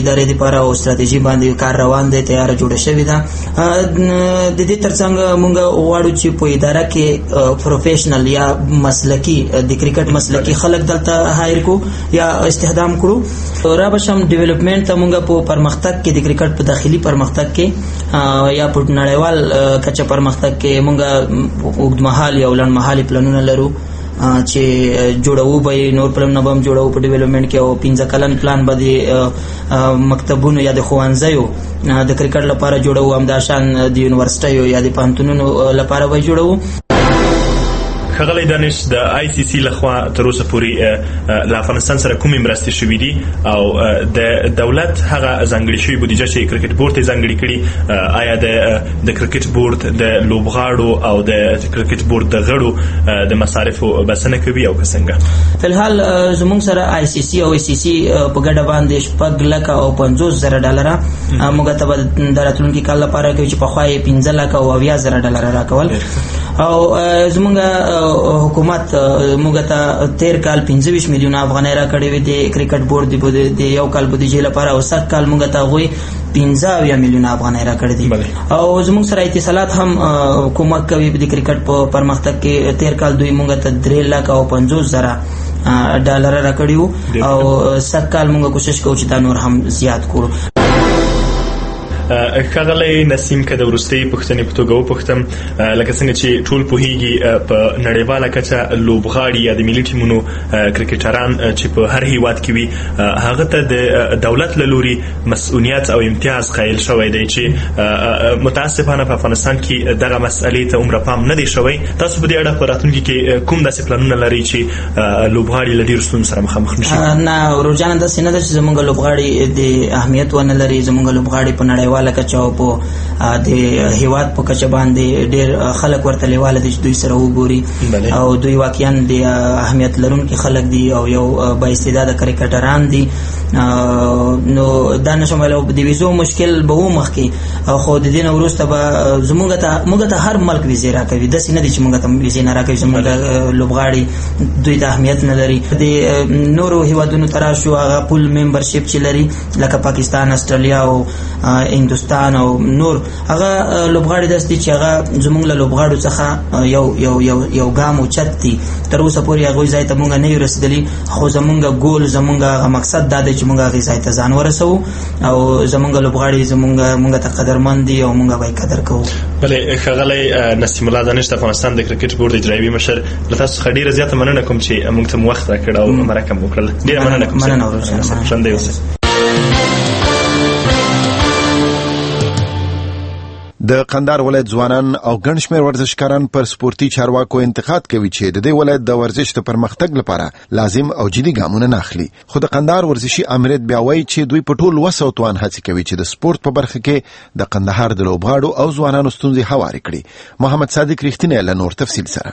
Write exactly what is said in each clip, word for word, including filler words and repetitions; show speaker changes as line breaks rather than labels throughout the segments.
ادارې لپاره او ستراتیژي باندې کار روان دی، تیار جوړه شوې ده. د دې ترڅنګ موږ غواړو چې په اداره کې پروفیشنل یا مسلکی د کرکټ مسلکی خلک دلته هایر کو یا استخدام کړو. را بشم ډیولپمنٹ ته موږ په پرمختګ کې د کرکټ په داخلي پرمختګ کې یا په نړیوال کچه پرمختګ کې موږ اوږدمهال یا لنډمهالي پلانونه لرو چې جوړو به نور پلانونه به هم جوړو په ډیولپمنٹ کې، او پنځه کلن پلان به د مکتبونو یا د ښوونځیو د کرکټ لپاره جوړو، همداشان د یونیورسټیو یا د پوهنتونونو لپاره به جوړو.
ښاغلی دانش، د آی سی سی لخوا تر اوسه پورې له افغانستان سره کومې مرستې شوي دي او د دولت هغه ځانګړې شوې بودیجه چې کرکټ بورډ ته ځانګړې کړي، آیا د کرکټ بورډ د لوبغاړو او د کرکټ بورډ د غړو د مصارفو بسنه کوي او که څنګه؟
فلحال زموږ سره آی سی سی او ای سی سی په ګډه باندې شپږ لکه او پنځوس زره ډالره موږ ته به د راتلونکي کال لپاره کوي چې پخوا یې پنځه لکه او اویا زره ډالره راکول، او زموږ حکومت موږ ته تیر کال پنځه ویشت میلیونه افغانۍ راکړې وې د کرکټ بورډ د یو کال بودیجې لپاره، او سږ کال موږ ته هغوی پنځه اویا میلیونه افغانۍ راکړې دي. او زموږ سره اتصالات هم کومک کوي د کرکټ په پرمختګ کې. تیر کال دوی موږ ته درې لکه او پنځوس زره ډالر راکړي وو، او سږ کال موږ کوشش کوو چې دا نور هم زیات کړو.
ښاغلی نسیم، که د وروستۍ پوښتنې په توګه وپوښتم، لکه څنګه چې ټول پوهیږي په نړیواله کچه لوبغاړي یا د ملي ټیمونو کرکټران چې په هر هیواد کې وي، هغه ته د دولت له لوري مسؤلیت او امتیاز قایل شوی دی چې متاسفانه په افغانستان کې دغه مسئلې ته عمره پام نه دی شوی. تاسو په دې اړه په راتلونکي کې کوم داسې پلانونه لرئ چې لوبغاړي له ډېرو ستونزو سره مخامخ نه شي؟
نه، ورورجانه داسې نه ده چې زموږ لوبغاړي د اهمیت ونه لري. زموږ لوبغاړي په نړیواله کچه او په د هیواد په کچه باندې ډېر خلک ورته لیواله دي چې دوی سره وګوري، او دوی واقعا د اهمیت لرونکي خلک دي او یو با استعداده کرکټران دي. نو دا نشم ویلی د ویزو مشکل به و مخکې، خو د دې نه وروسته به زموږ ته موږ ته هر ملک ویزې راکوي، داسې نه دي چې موږ ته ویزې نه راکوي. زموږ لوبغاړي دوی ته اهمیت نه لري. د نورو هیوادونو ته راشو، هغه پول ممبرشپ چې لري لکه پاکستان، استرالیا او هندوستان او نور، هغه لوبغاړي داسې دي چې هغه زموږ له لوبغاړو څخه یو یو یو یو ګام اوچت دي. تر اوسه پورې هغوی ځای ته موږ نه یو رسېدلي، خو زموږ ګول زموږ هغه مقصد دا دی چې موږ هغې ځای ته ځان ورسوو، او زموږ لوبغاړي زموږ موږ ته قدرمند دي او موږ به یې قدر کوو.
بلې ښاغلی نسیم الله دانش، د افغانستان د کرکټ بورډ اجرایوي مشر، له تاسو څخه ډېره زیاته مننه کوم چې موږ ته مو وخت راکړ او مرکه مو وکړله. ډېره مننه کوم.
مننه ورور،
ژوندی اوسئ.
د قندهار ولایت ځوانان او ګڼ شمېر ورزشکاران پر سپورتي چارواکو انتقاد کوي چې د دې ولایت د ورزش د پرمختګ لپاره لازم او جدي ګامونه نه اخلي. خو د قندهار ورزشي امریت بیا وایي چې دوی په ټول وس او توان هڅې کوي چې د سپورت په برخه کې د قندهار د لوبغاړو او ځوانانو ستونزې هوارې کړي. محمد صادق رښتینی له نور تفصیل سره.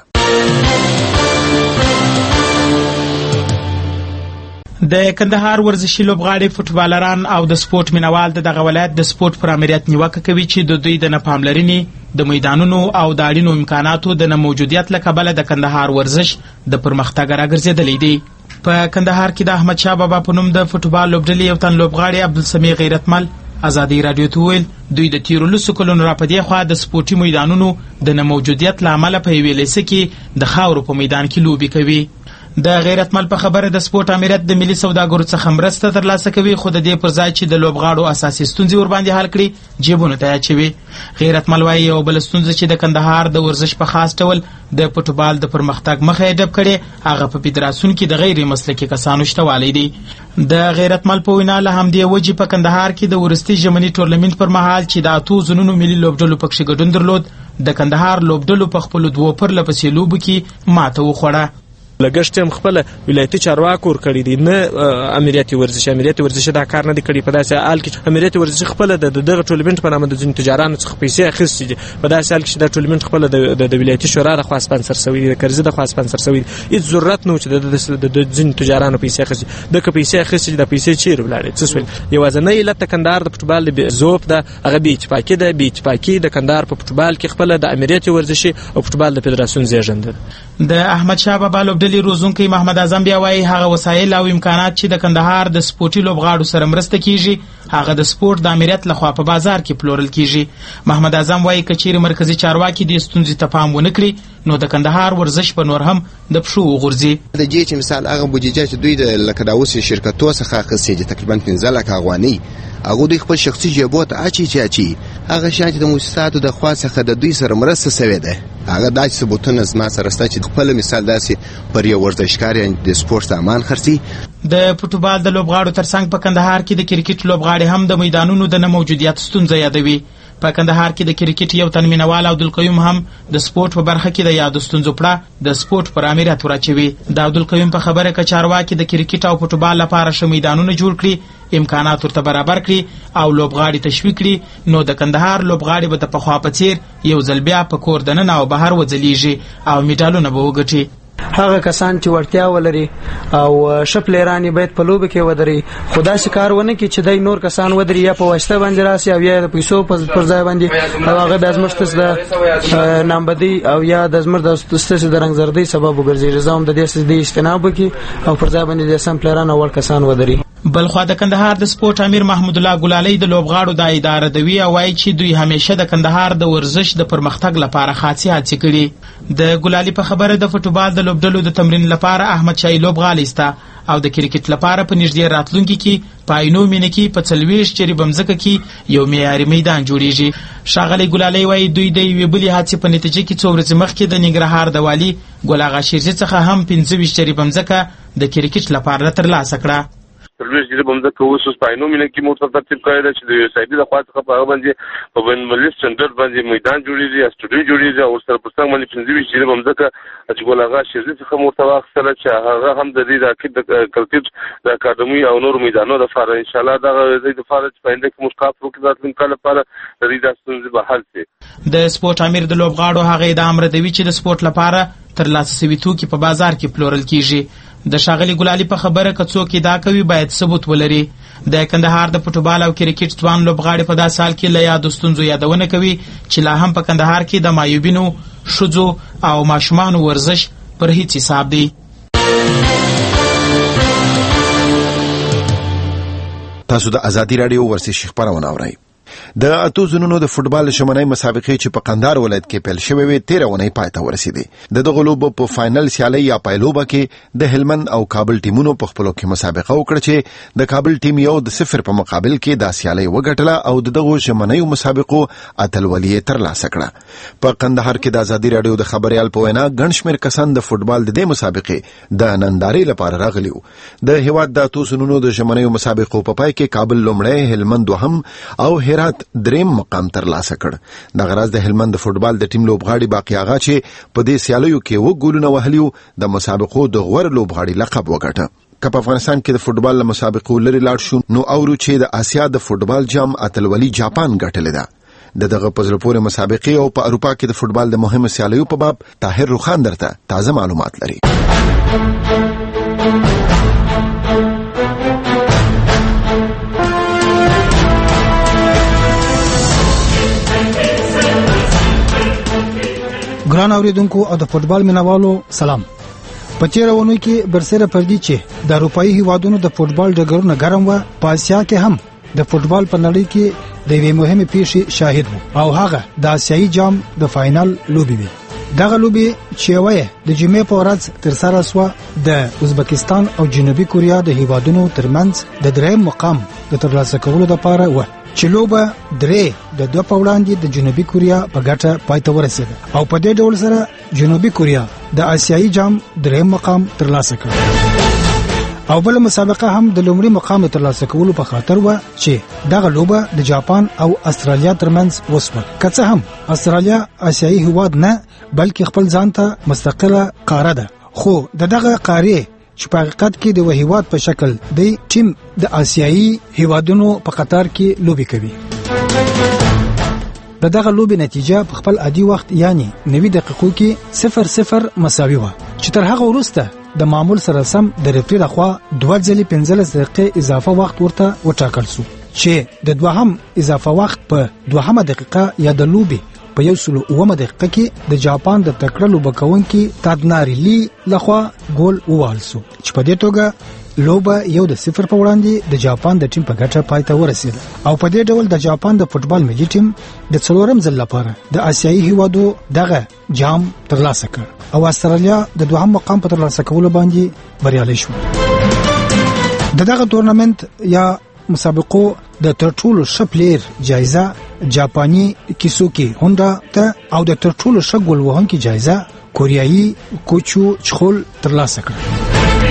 د کندهار ورزشي لوبغاړي فوټبالران او د سپورت مینوال د دغه ولایت د سپورت پر امریت نیوکه کوي چې د دوی د نه پاملرنې د میدانونو او د اړینو امکاناتو د نه موجودیت له کبله د کندهار ورزش د پرمختګ راګرځېدلی دی. په کندهار کې د احمد شاه بابا په نوم د فوټبال لوبډلې یو تن لوبغاړي عبدالسمیع غیرتمل ازادي رادیو ته ویل دوی د تیرو لسو کلونو راپدې خوا د سپورتي میدانونو د نه موجودیت له امله په یوې لیسه کې د خاورو په میدان کې لوبې کوي. د غیرتمل په خبره د سپورت امریت د ملي سوداګرو څخه مرسته ترلاسه کوي، خو د دې پر ځای چې د لوبغاړو اساسي ستونزې ورباندې حل کړي جیبونو ته اچوي. غیرتمل وایي یو بل ستونزه چې د کندهار د ورزش په خاص ډول د فوټبال د پرمختګ مخه یې ډب کړې هغه په فدراسیون کې د غیر مسلکي کسانو شتوالی دی. د غیرتمل په وینا له همدې وجې په کندهار کې د ورستي ژمني ټورنمنت پر مهال چې د اتو زنونو ملي لوبډلو پکښې ګډون درلود، د کندهار لوبډلو په خپلو دوو پرله پسې لوبو کې ماته وخوړه.
لګښت هم خپل ولایتي چارواکو ورکړي دي، نه امریتي ورزش. امریتي ورزش دا کار نه دی کړی. په داسې حال کې امریتي ورزش خپل د دغه ټورنمنت په نامه د ځینو تجارانو څخه پیسې اخیستې دي. په داسې حال کې چې دا ټورنمنت خپل د د ولایتي شورا لخوا سپانسر شوی دی، د کرزي لخوا سپانسر شوی دی. هیڅ ضرورت نه و چې د ځینو تجارانو پیسې اخیستې. دغه پیسې اخیستې د پیسې چیرې ولاړې څه شول؟ یوازینی علت د کندهار د فوټبال د زوب ده، هغه بې اتفاقي ده. بې اتفاقي د کندهار په فوټبال کې خپل د امریتي ورزشي او فوټبال د فدراسیون زیږنده.
د احمد شاه بابا لوبډلې ډلې روزونکی محمد اعظم بیا وایي هغه وسایل او امکانات چې د کندهار د سپورټي لوبغاړو سره مرسته کیږي هغه د سپورټ د امریت لخوا په بازار کې پلورل کیږي. محمد اعظم وایي که چیرې مرکزي چارواکي دې ستونزې ته پام ونه کړي نو د کندهار ورزش په نور هم د پښو وغورځي.
د دې چې مثال هغه بودیجه چې دوی د لکه د اوسې شرکتو څخه اخیستې تقریبا پنځه لکه افغانۍ هغه دوی خپل شخصي جیبو ته اچي چې اچي هغه شان چې د مؤسساتو د خوا څخه د دوی سره مرسته سوې ده هغه داسې ثبوتونه زما سره شته چې خپل مثال داسې پر یو ورزشکار د سپورټ سامان خرڅي.
د فوټبال د لوبغاړو ترڅنګ په کندهار کې د کرکټ لوبغاړي هم د میدانونو د نه موجودیت ستونزه یادوي. په کندهار کې د کرکټ یو تن مینوال عبدالقیوم هم د سپورټ په برخه کې د یادو ستونزو پړه د سپورټ پر امریت ورچوي. د عبدالقیوم په خبره که چارواکي د کرکټ او فوټبال لپاره ښه میدانونه جوړ کړي امکانات ورته برابر کړي او لوبغاړي تشویق کړي نو د کندهار لوبغاړي به د پخوا په څیر یو ځل بیا په کور دننه او بهر وځلیږي او میډالونه به وګټي.
هغه کسان چې ورتیا ولري او شپلرانی باید په لوب کې ودري خدا شکار ونه کې چې دای نور کسان ودري یا په واسطه باندې راسي او یا د پیسو پر ځای باندې او هغه د ازمشت د نامبدي او یا د ازمر د ستاسو د رنگ زردي سبب وګرځي رضام د دې د اجتناب کې او پر ځای باندې د سم پلران او کسان ودري.
بلخوا د کندهار د سپورټ امیر محمود الله ګلالي د لوبغاړو د اداره دوی او وايي چې دوی همیشه د کندهار د ورزش د پرمختګ لپاره خاصي هڅې کړي. د ګلالي په خبره د فوټبال د لوبډلو د تمرین لپاره احمد شاه لوبغالی ستا او د کرکټ لپاره په نږدې راتلونکي کې په عینو مینه کې په څلوېښت چری بمځکه کې یو معیاري میدان جوړیږي. ښاغلی ګلالي وايي دوی د یوې بلې هڅې په نتیجه کې څو ورځې مخکې د ننګرهار د والي ګل اغا شیرزي څخه هم پنځه ویشت چری بمځکه د کرکټ لپاره ترلاسه کړه.
سرویس چې بمځکه اوس اوس پاینو مینه کې موږ ترتیب کړی دی چې د سایډي د خوا څخه په هغه باندې په بین المللي سټنډرډ باندې میدان جوړېږي یا سټوډیو جوړېږي او سره پر څنګ باندې پنځه ویشت چې بمځکه چې ګل اغا شیرزي څخه موږ ته واخیستله چې هغه هم د دې د اکید د کرکټ د اکاډمي او نورو میدانونو لپاره انشاءالله دغه د لپاره چې په آینده کې موږ کار وکړو د راتلونکي کال لپاره د دې د ستونزې به حل شي.
د سپورټ امیر د لوبغاړو هغه ادعا امردوي چې د سپورټ لپاره ترلاسه شوي توکي په بازار کې پلورل کیږي. د ښاغلي ګلالي په خبره که څوک ادعا کوي باید ثبوت ولري. د کندهار د فوټبال او کرکټ ځوان لوبغاړي په داسې حال کې له یادو ستونزو یادونه کوي چې لا هم په کندهار کې د معیوبینو ښځو او ماشومانو ورزش پر هیڅ حساب دی.
تاسو د ازادي رادیو ورزش خبرونه اورئ. د اتو زونونو د فوټبال شمنۍ مسابقې چې په قندهار ولایت کې پیل شوې وې تیره اونۍ پای ته ورسېدې. د دغه لوبو په فائنل سیالۍ یا پایلوبه کې د هلمند او کابل ټیمونو په خپلو کې مسابقه وکړه چې د کابل ټیم یو د صفر په مقابل کې د سیالۍ وګټله او دغه شمنۍ مسابقو اتلولي ترلاسه کړه. په قندهار کې د ازادي رادیو د خبريال په وینا ګڼ شمېر کسان د فوټبال د دې مسابقې د نندارې لپاره راغلي وو. د هیواد د اتو زونونو د شمنۍ مسابقو په پای کې کابل لومړی، هلمند دوهم او هرات دریم مقام ترلاسه کړ. د غراز د هلمند فوټبال د ټیم لوبغاړي باقی آغا چې په دې سیالیو کې و ګولونه وهلیو د مسابقو د غوړ لوبغاړي لقب وګټه. که په افغانستان کې د فوټبال له مسابقو لري لاړ شو نو اورو چې د آسیا د فوټبال جام اتلولي جاپان ګټلې ده. د دغه په زړه پورې مسابقې او په اروپا کې د فوټبال د مهمو سیالیو په باب طاهر روخان درته تازه معلومات لري.
ګران اوریدونکو او د فوټبال مینوالو سلام. په تیره اونۍ کې برسره پردي چې د اروپایي هیوادونو د فوټبال ډګرونه ګرم و، په اسیا کې هم د فوټبال په نړۍ کې د یوې مهمې پیښې شاهد وو او هغه د آسیایي جام د فائنل لوبي وي. دغه لوبي چې وایي د جمعې په ورځ تر سره سو د ازبکستان او جنوبي کوریا د هیوادونو ترمنځ د دریم مقام د ترلاسه کولو لپاره و چې لوبه درې د دوه په وړاندې د جنوبي کوریا په ګټه پای ته ورسېده او په دې ډول سره جنوبي کوریا د آسیایي جام دریم مقام ترلاسه کړ. او بل مسابقه هم د لومړي مقام ترلاسه کولو په خاطر و چې دغه لوبه د جاپان او استرالیا ترمنځ وسوه. که څه هم استرالیا آسیایي هیواد نه بلکې خپل ځان ته مستقله قاره ده، خو دغه قاره چې په حقیقت کې د وهیواد په شکل د ټیم د آسیایي هیوادونو په قطار کې لوبي کوي. د دغه لوبي نتیجه په خپل عادي وخت یعنی نوي دقیقو کې صفر صفر مساوي و چې تر هغه وروسته د معمول سره سم د ریفری لخوا دوه ځلې پنځلس دقیقې اضافه وخت ورته وټاکل شو چې د دوهم اضافه وخت په دوهمه دقیقه یا د لوبي په یو سل اووه دقیقه کې د جاپان د تکړه لوبکونکي تادناري لی لخوا ګول ووالسو چې په دې توګه لوبه یو د صفر په وړاندې د جاپان د ټیم په ګټه پای ته ورسېده او په دې ډول د جاپان د فوټبال ملي ټیم د څلورم ځل لپاره د آسیایي هیوادو دغه جام ترلاسه کړ او استرالیا د دوهم مقام په ترلاسه کولو باندې بریالي شو. د دغه تورنمنت یا مسابقو د ترټولو ښه پلیر جایزه جاپاني کیسوکی هوندا ته او د ترټولو ښه ګول وهونکي جایزه کوریایي کوچو چخول ترلاسه کړه.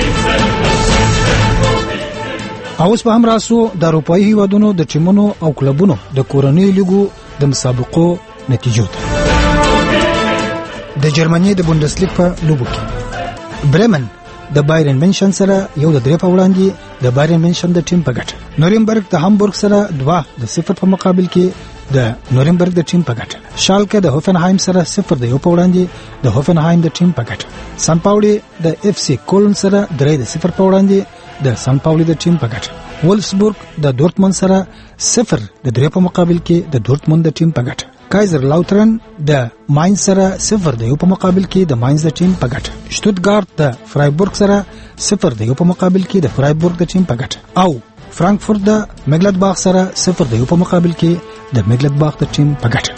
اوس به هم راسو د اروپایي هیوادونو د ټیمونو او کلبونو د کورنۍ لیګو د مسابقو نتیجو ته. د جرمني د بوندسلیګ په لوبو کې برمن د بایرن منشن سره یو د درې په وړاندې د بایرن منشن د ټیم په ګټه، نورمبرګ د هامبورګ سره دوه د صفر په مقابل کې د نورمبرګ د ټیم په ګټه، شالکه د هوفنهایم سره صفر د یو په وړاندې د هوفنهایم د ټیم په ګټه، سان پاولی د اف سی کولن سره درې د صفر په وړاندې د سان پاولی د ټیم په ګټه، وولفسبورګ د دورتموند سره صفر د درې په مقابل کې د دورتموند د ټیم په ګټه، کایزر لاوترن د ماینز سره صفر د یو په مقابل کې د ماینز د ټیم په ګټه، شتوتګارت د فرایبورګ سره صفر د یو په مقابل کې د فرایبورګ د ټیم په ګټه او فرانکفورت د میګلډباخ سره صفر د یو په مقابل کې د میګلډباخ د ټیم په ګټه.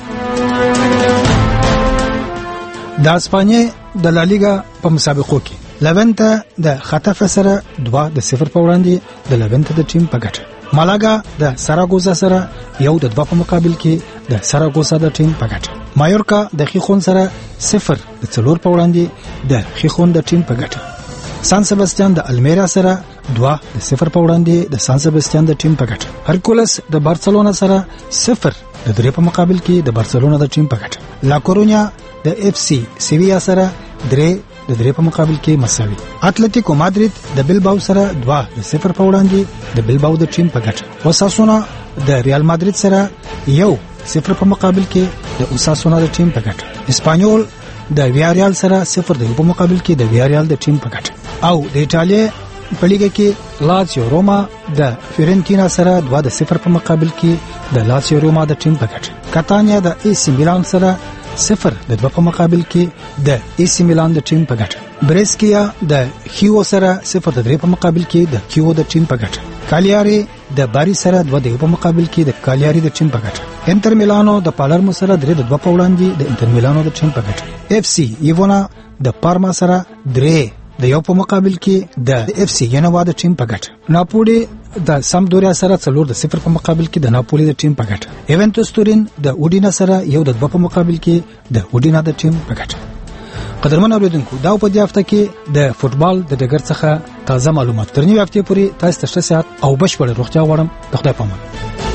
د اسپانیې د لالیګا په مسابقو کې لونته د خطف سره دوه د صفر په وړاندې د لونته د ټیم په ګټه، مالاګا د ساراګوزا سره یو د دوه په مقابل کې د ساراګوزا د ټیم په ګټه، مایورکا د خیخون سره صفر د څلور په وړاندې د خیخون د ټیم په ګټه، سان سباستیان د المیرا سره دوه د صفر په وړاندې د سان سباستیان د ټیم په ګټه، هرکولس د بارسلونا سره صفر د درې په مقابل کې د بارسلونا د ټیم په ګټه، لا کورونیا د اف سی سیویا سره درې د درې په مقابل کې مساوي، اتلتیکو مادرید د بیلباو سره دوه د صفر په وړاندې د بیلباو د ټیم په ګټه، اوساسونا د ریال مادرید سره یو صفر په مقابل کې د اوساسونا د ټیم په ګټه، اسپانیول د ویاریال سره صفر د یو په مقابل کې د ویاریال د ټیم په ګټه او د ایټالیا په لیګه کې لاتسیو روما د فیورنټینا سره دوه د صفر په مقابل کې د لاتسیو روما د ټیم په ګټه، کاتانیا د ای سی میلان سره صفر د دوه په مقابل کې د ای سی میلان د ټیم په ګټه، بریسکیا د کیو سره صفر د درې په مقابل کې د کیو د ټیم په ګټه، کالیاری د باری سره دوه د یو په مقابل کې د کالیاری د ټیم په ګټه، انټر میلانو د پالرمو سره درې د دوه په وړاندې د انټر میلانو د ټیم په ګټه، اف سی ایونا د پارما سره درې د یو په مقابل کې د اف سی ینوا د ټیم په ګټه، ناپولی د سامدوریا سره څلور د صفر په مقابل کې د ناپولی د ټیم په ګټه، ایونټوس تورین د اوډینا سره یو د دوه په مقابل کې د اوډینا د ټیم په ګټه. قدرمن اوریدونکو، دا په دې هفته کې د فوټبال د ډګر څخه تازه معلومات تر نوې هفتې پورې تاسو ته ښه صحت او بشپړ روغتیا غواړم. د خدای په امان.